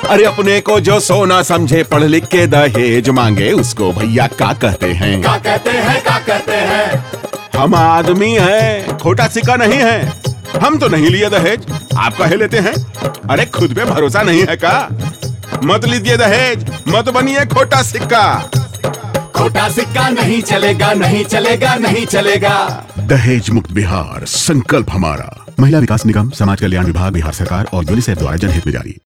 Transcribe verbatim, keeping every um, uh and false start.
अरे अपने को जो सोना समझे पढ़ लिख के दहेज मांगे उसको भैया का कहते हैं? का कहते हैं का कहते हैं हम आदमी हैं, खोटा सिक्का नहीं है। हम तो नहीं लिए दहेज, आप काहे लेते हैं? अरे खुद पे भरोसा नहीं है का? मत लीजिए दहेज, मत बनिए खोटा सिक्का। खोटा सिक्का नहीं चलेगा नहीं चलेगा नहीं चलेगा। दहेज मुक्त बिहार, संकल्प हमारा। महिला विकास निगम, समाज कल्याण विभाग, बिहार सरकार और यूनिसेफ द्वारा जनहित में जारी।